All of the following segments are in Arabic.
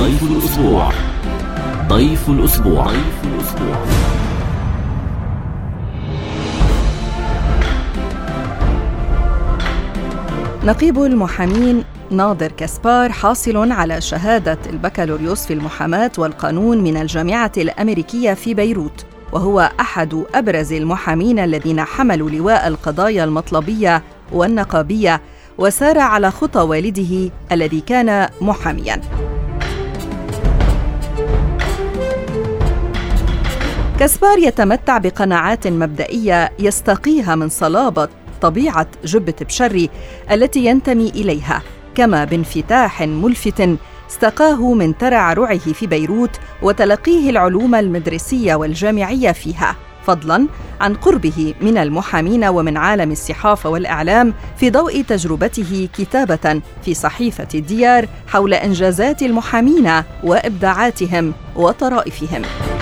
ضيف الأسبوع. ضيف الأسبوع. نقيب المحامين ناظر كاسبار حاصل على شهادة البكالوريوس في المحاماة والقانون من الجامعة الأمريكية في بيروت، وهو أحد أبرز المحامين الذين حملوا لواء القضايا المطلبية والنقابية، وسار على خطى والده الذي كان محامياً. كاسبار يتمتع بقناعات مبدئية يستقيها من صلابة طبيعة جبة بشري التي ينتمي إليها، كما بانفتاح ملفت استقاه من ترعرعه في بيروت وتلقيه العلوم المدرسية والجامعية فيها، فضلاً عن قربه من المحامين ومن عالم الصحافة والإعلام في ضوء تجربته كتابة في صحيفة الديار حول إنجازات المحامين وإبداعاتهم وطرائفهم.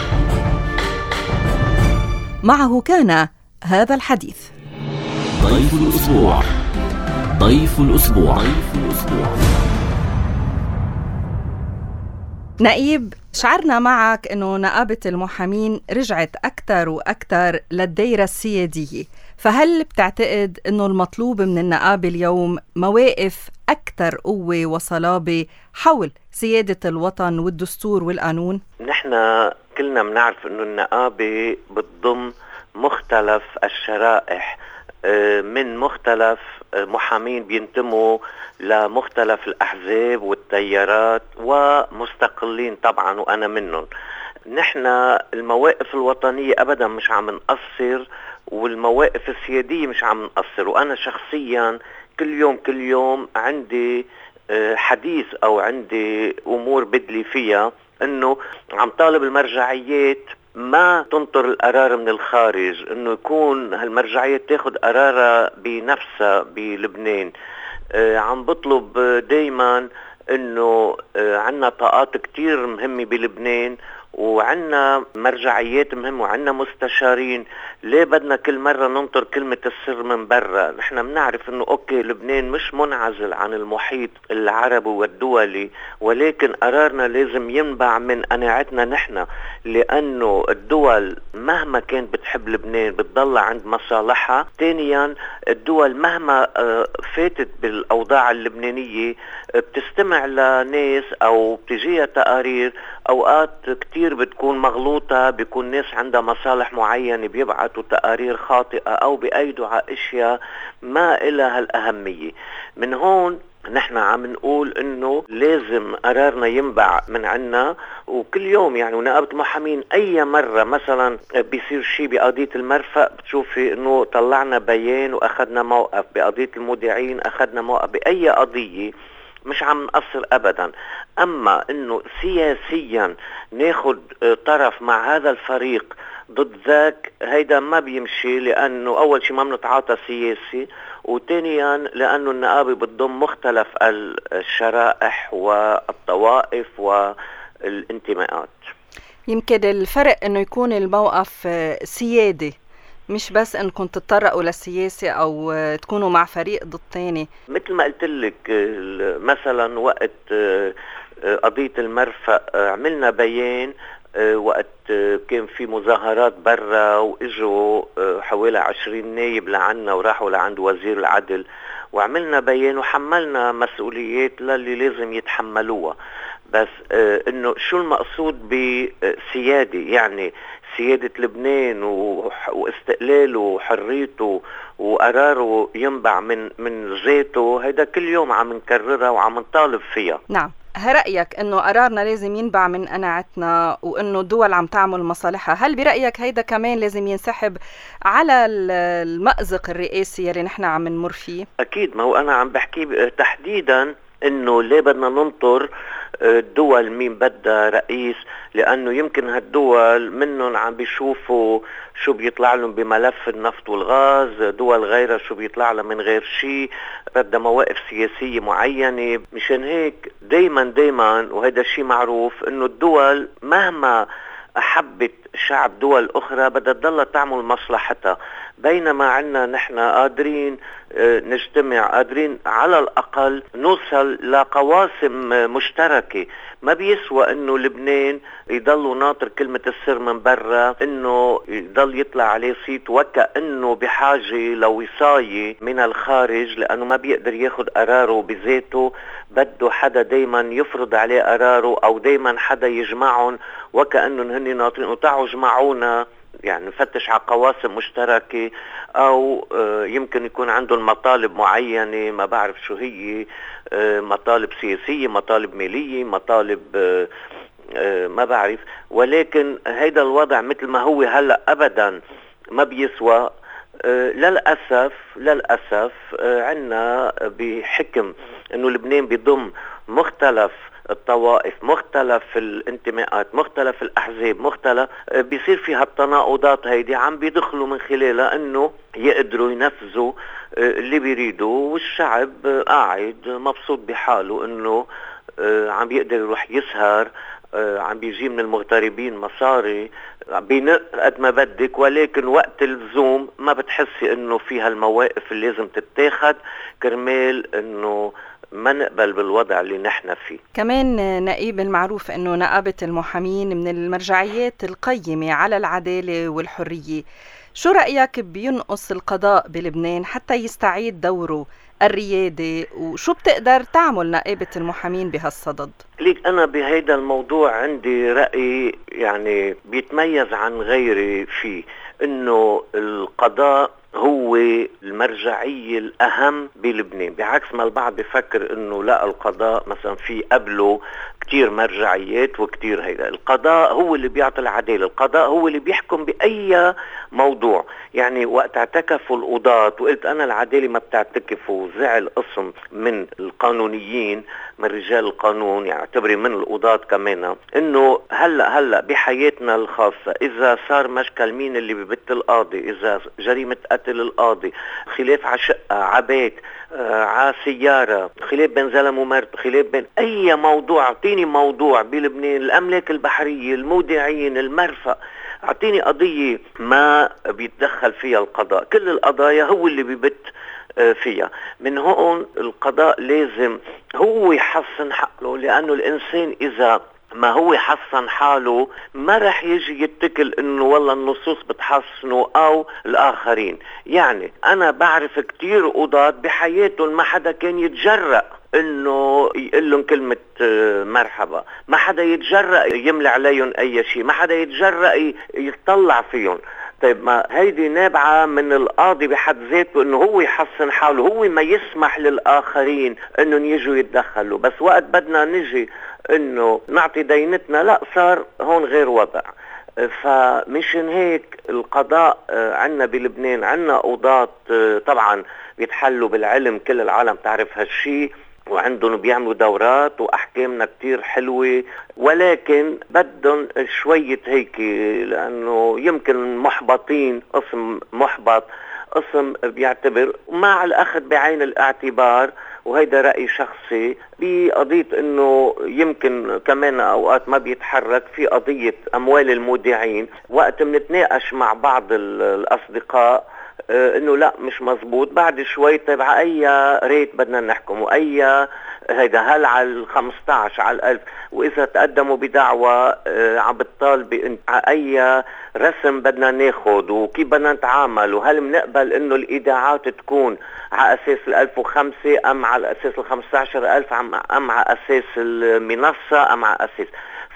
معه كان هذا الحديث. ضيف الأسبوع. ضيف الأسبوع. نقيب، شعرنا معك أنه نقابة المحامين رجعت أكثر وأكثر للدائرة السيادية، فهل بتعتقد أنه المطلوب من النقابة اليوم مواقف أكثر قوة وصلابة حول سيادة الوطن والدستور والقانون؟ نحن كلنا بنعرف أنه النقابة بتضم مختلف الشرائح من مختلف محامين بينتموا لمختلف الأحزاب والتيارات ومستقلين طبعا، وأنا منهم. نحن المواقف الوطنية أبدا مش عم نقصر، والمواقف السيادية مش عم نقصر، وأنا شخصيا كل يوم عندي حديث أو عندي أمور بدلي فيها، أنه عم طالب المرجعيات ما تنطر القرار من الخارج، انه يكون هالمرجعية تاخد قرارها بنفسها بلبنان. عم بطلب دايما انه عنا طاقات كتير مهمة بلبنان، وعنا مرجعيات مهمة، وعنا مستشارين. ليه بدنا كل مرة ننطر كلمة السر من برا؟ نحن بنعرف انه اوكي لبنان مش منعزل عن المحيط العربي والدولي، ولكن قرارنا لازم ينبع من قناعتنا نحن، لانه الدول مهما كانت بتحب لبنان بتضل عند مصالحها. ثانيا الدول مهما فاتت بالاوضاع اللبنانية بتستمع لناس او بتجيها تقارير اوقات كتير بتكون مغلوطة، بيكون ناس عندها مصالح معينة بيبعتوا تقارير خاطئة او بيأيدوا على اشياء ما إلها الأهمية. من هون نحن عم نقول انه لازم قرارنا ينبع من عنا، وكل يوم يعني ونقابة المحامين اي مرة مثلا بيصير شيء بقضية المرفأ بتشوفي انه طلعنا بيان واخدنا موقف، بقضية المودعين اخدنا موقف، بأي قضية مش عم نقصر ابدا. اما انه سياسيا ناخد طرف مع هذا الفريق ضد ذاك، هيدا ما بيمشي، لانه اول شيء ما بنتعاطى سياسي، وثانيا لانه النقابة بتضم مختلف الشرائح والطوائف والانتماءات. يمكن الفرق انه يكون الموقف سيادي، مش بس انكم تتطرقوا للسياسة او تكونوا مع فريق ضد تاني. مثل ما قلت لك مثلا وقت قضية المرفأ عملنا بيان وقت كان في مظاهرات برا، واجوا حوالي 20 نايب لعنا وراحوا لعند وزير العدل، وعملنا بيان وحملنا مسؤوليات للي لازم يتحملوها. بس انه شو المقصود بسيادة؟ يعني سيادة لبنان واستقلاله وحريته وقراره ينبع من ذاته، هيدا كل يوم عم نكررها وعم نطالب فيها. نعم، رأيك انه قرارنا لازم ينبع من قناعتنا وانه الدول عم تعمل مصالحها، هل برأيك هيدا كمان لازم ينسحب على المأزق الرئاسي اللي نحن عم نمر فيه؟ اكيد، ما هو انا عم بحكي تحديدا انه ليه بدنا ننطر الدول مين بدها رئيس، لانه يمكن هالدول منهم عم بيشوفوا شو بيطلع لهم بملف النفط والغاز، دول غيرها شو بيطلع لها من غير شيء، بدها مواقف سياسية معينة. مشان هيك دايما وهذا الشيء معروف انه الدول مهما أحبت شعب دول أخرى بدها تضل تعمل مصلحتها، بينما عنا نحن قادرين نجتمع، قادرين على الأقل نوصل لقواسم مشتركة. ما بيسوى انه لبنان يضلوا ناطر كلمة السر من برا، انه يضل يطلع عليه صيت وكأنه بحاجة لوصاية من الخارج، لانه ما بيقدر ياخد قراره بذاته، بده حدا دايما يفرض عليه قراره، او دايما حدا يجمعهم وكأنهم هن ناطرين وتعوا جمعونا، يعني نفتش على قواسم مشتركة، أو يمكن يكون عندهم مطالب معينة ما بعرف شو هي، مطالب سياسية، مطالب مالية، مطالب ما بعرف. ولكن هيدا الوضع مثل ما هو هلأ أبدا ما بيسوى. للأسف عنا بحكم أنه لبنان بيضم مختلف الطوائف، مختلف الانتماءات، مختلف الأحزاب، مختلف، بيصير فيها التناقضات هيدي عم بيدخلوا من خلالها انه يقدروا ينفذوا اللي بيريدوا، والشعب قاعد مبسوط بحاله انه عم بيقدر يروح يسهر، عم بيجي من المغتربين مصاري، بينق قد ما بدك، ولكن وقت اللزوم ما بتحسي انه فيها المواقف اللي لازم تتاخد كرمال انه ما نقبل بالوضع اللي نحن فيه. كمان نقيب، المعروف أنه نقابة المحامين من المرجعيات القيمة على العدالة والحرية. شو رأيك بينقص القضاء بلبنان حتى يستعيد دوره الريادي، وشو بتقدر تعمل نقابة المحامين بهالصدد؟ ليك أنا بهيدا الموضوع عندي رأي يعني بيتميز عن غيري فيه، إنه القضاء هو المرجعية الأهم بلبنان، بعكس ما البعض بيفكر إنه لا، القضاء مثلا في قبله كتير مرجعيات وكتير هيدا. القضاء هو اللي بيعطي العدالة، القضاء هو اللي بيحكم بأي موضوع. يعني وقت اعتكفوا القضاة وقلت أنا العدالة ما بتعتكف، وزعل قسم من القانونيين من رجال القانون، يعني اعتبري من القضاة كمان، إنه هلأ بحياتنا الخاصة إذا صار مشكل مين اللي ببت القاضي، إذا جريمة قتل القاضي، خلاف على شقة، على بيت، على سيارة، خلاف بين زلم ومرت، خلاف بين أي موضوع، اعطيني موضوع بلبنان، الأملاك البحرية، المودعين، المرفأ، اعطيني قضية ما بيتدخل فيها القضاء. كل القضايا هو اللي بيبت فيها. من هون القضاء لازم هو يحسن حقه، لأنه الإنسان إذا ما هو يحسن حاله ما رح يجي يتكل انه والله النصوص بتحسنه او الاخرين. يعني انا بعرف كتير قضاة بحياتهم ما حدا كان يتجرأ انه يقول لهم كلمة مرحبا، ما حدا يتجرأ يملي عليهم اي شيء، ما حدا يتجرأ يطلع فيهم. طيب ما هيدي نابعة من القاضي بحد ذاته انه هو يحسن حاله، هو ما يسمح للآخرين انهم يجوا يتدخلوا. بس وقت بدنا نجي انه نعطي دينتنا، لا، صار هون غير وضع. فمشان هيك القضاء عنا بلبنان عنا قضاة طبعا بيتحلوا بالعلم، كل العالم تعرف هالشي، وعندهم بيعملوا دورات وأحكامنا كتير حلوة، ولكن بدهم شوية هيك، لأنه يمكن محبطين، قسم محبط، قسم بيعتبر مع الأخذ بعين الاعتبار، وهيدا رأي شخصي بقضية انه يمكن كمان اوقات ما بيتحرك في قضية اموال المودعين. وقت منتناقش مع بعض الاصدقاء انه لا مش مزبوط، بعد شوي طيب على اي ريت بدنا نحكم، واي هيدا هل على 15 على 1000، واذا تقدموا بدعوى عم بتطالب على اي رسم بدنا ناخد، وكيف بدنا نتعامل، وهل بنقبل انه الايداعات تكون على اساس 1005 ام على اساس 15000 ام على اساس المنصة ام على اساس.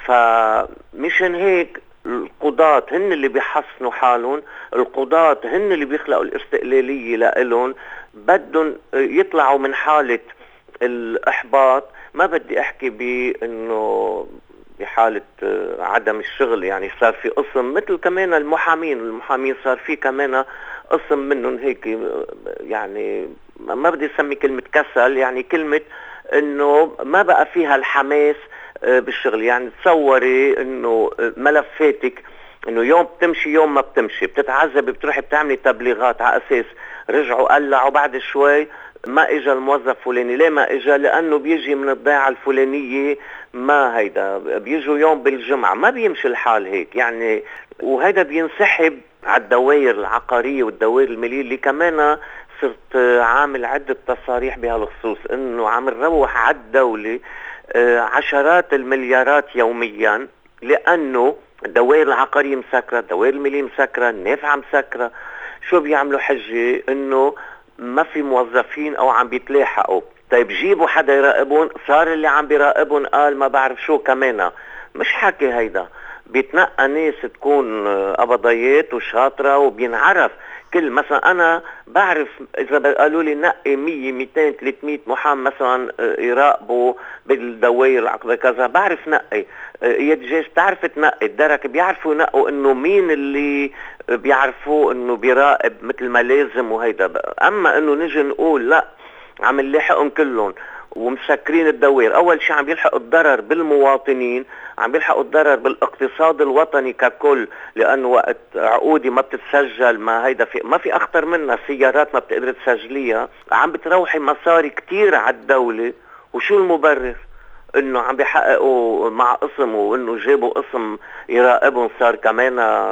فمشان هيك القضاة هن اللي بيحسنوا حالهم، القضاة هن اللي بيخلقوا الاستقلالية لإلهم، بدهم يطلعوا من حالة الإحباط. ما بدي أحكي بأنه بحالة عدم الشغل، يعني صار في قسم مثل كمان المحامين صار في كمان قسم منهم هيك، يعني ما بدي أسمي كلمة كسل، يعني كلمة أنه ما بقى فيها الحماس بالشغل. يعني تصوري انه ملفاتك انه يوم بتمشي يوم ما بتمشي، بتتعذب، بتروحي بتعملي تبليغات على اساس رجعوا قلعوا، بعد شوي ما اجى الموظف فلاني. ليه ما اجى؟ لانه بيجي من الضيعة الفلانية، ما هيدا بيجوا يوم بالجمعة. ما بيمشي الحال هيك يعني. وهيدا بينسحب على الدوائر العقارية والدوائر المالية اللي كمان صرت عامل عدة تصاريح بهالخصوص، انه عم نروح على الدولة عشرات المليارات يوميا، لانه الدوائر العقارية مسكرة، الدوائر المالية مسكرة، النافعة مسكرة. شو بيعملوا حجة؟ انه ما في موظفين او عم بيتلاحقوا. طيب جيبوا حدا يراقبون. صار اللي عم بيراقبون قال ما بعرف شو كمان. مش حكي هيدا، بيتنقى ناس تكون قبضيات وشاطرة وبينعرف. كل مثلا انا بعرف اذا قالوا لي نقي 100 200 300 محام مثلا يراقبوا بالدوائر العقدة كذا، بعرف نقي. يد جيش بتعرف تنقي، الدرك بيعرفوا ينقوا انه مين اللي بيعرفوا انه بيراقب مثل ما لازم وهيدا. اما انه نجي نقول لا عم نلاحقهم كلهم ومسكرين الدوائر، اول شيء عم يلحق الضرر بالمواطنين، عم يلحقوا الضرر بالاقتصاد الوطني ككل، لانه وقت عقودي ما بتتسجل، ما هيدا ما في اخطر منها، سيارات ما بتقدر تسجليها، عم بتروحي مصاري كتير على الدولة. وشو المبرر؟ انه عم بيحققوا مع قسم، وانه جابوا قسم يراقبهم صار كمان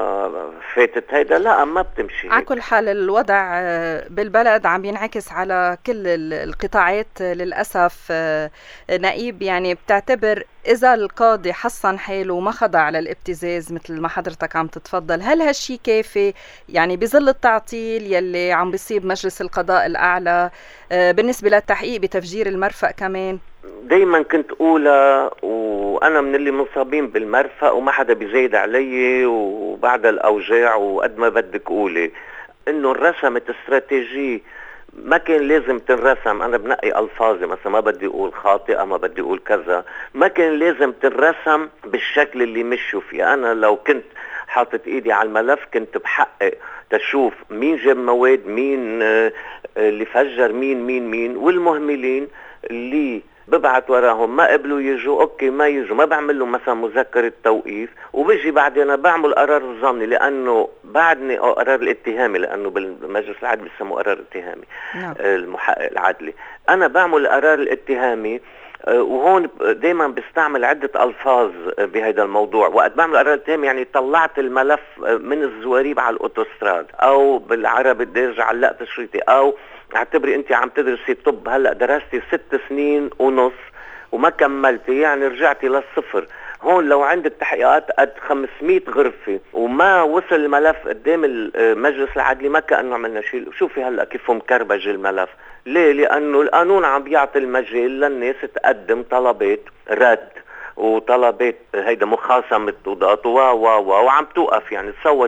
فاتت هيدا. لا ما بتمشي. على كل حال الوضع بالبلد عم ينعكس على كل القطاعات للأسف. نقيب، يعني بتعتبر إذا القاضي حصن حاله وما خضع للابتزاز مثل ما حضرتك عم تتفضل، هل هالشي كافي يعني بظل التعطيل يلي عم بيصيب مجلس القضاء الأعلى بالنسبة للتحقيق بتفجير المرفأ كمان؟ دايما كنت أولى، وأنا من اللي مصابين بالمرفأ وما حدا بيزايد علي، وبعد الأوجاع وقد ما بدك قولي إنه الرسمة استراتيجية ما كان لازم تنرسم. أنا بنقي ألفاظي مثلا، ما بدي أقول خاطئة، ما بدي أقول كذا، ما كان لازم تنرسم بالشكل اللي مشوا فيه. أنا لو كنت حاطط إيدي على الملف كنت بحقق تشوف مين جاب مواد، مين اللي فجر، مين والمهملين اللي ببعت وراهم ما قبلوا يجوا اوكي، ما يجوا ما بعمل له مثلا مذكرة توقيف، وبيجي بعدين بعمل قرار الظني، لانه بعدني او قرار الاتهامي، لانه بالمجلس العدلي بيسموه قرار اتهامي. المحقق العدلي انا بعمل قرار الاتهامي. وهون دايما بستعمل عدة ألفاظ بهذا الموضوع. وقت بعمل قرار اتهامي يعني طلعت الملف من الزواريب على الأوتوستراد، أو بالعربي الدارجة علقت شريطي، أو اعتبري أنت عم تدرسي طب هلأ درستي 6 سنين ونص وما كملتي، يعني رجعتي للصفر. هون لو عندك تحقيقات قد 500 غرفة وما وصل الملف قدام المجلس العدلي، ما كأنه عملنا شيء. شوفي هلأ كيف مكربج الملف. ليه؟ لأنه القانون عم بيعطي المجال للناس تقدم طلبات رد وطلبات هيدا مخاصمة وضغط وعم توقف. يعني تصور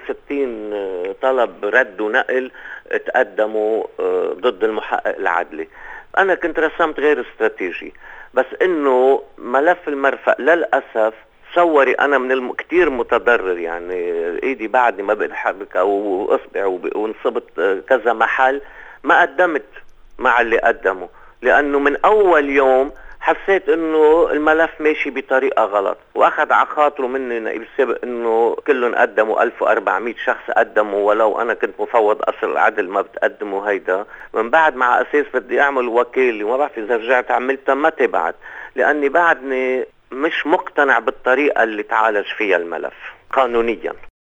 62 طلب رد ونقل تقدموا ضد المحقق العدلي. أنا كنت رسمت غير استراتيجي، بس إنه ملف المرفأ للأسف صوري أنا من كتير متضرر. يعني إيدي بعدني ما بنحرك أو أصبع ونصبت كذا محل، ما قدمت مع اللي قدموا، لأنه من أول يوم حسيت انه الملف ماشي بطريقة غلط. واخذ على خاطره مني نائب السابق انه كلهم قدموا 1400 شخص قدموا، ولو انا كنت مفوض اصل العدل ما بتقدموا هيدا. من بعد مع اساس بدي اعمل وكيل، وما بعرف اذا رجعت عملتها ما تبعت، لاني بعدني مش مقتنع بالطريقة اللي تعالج فيها الملف قانونيا.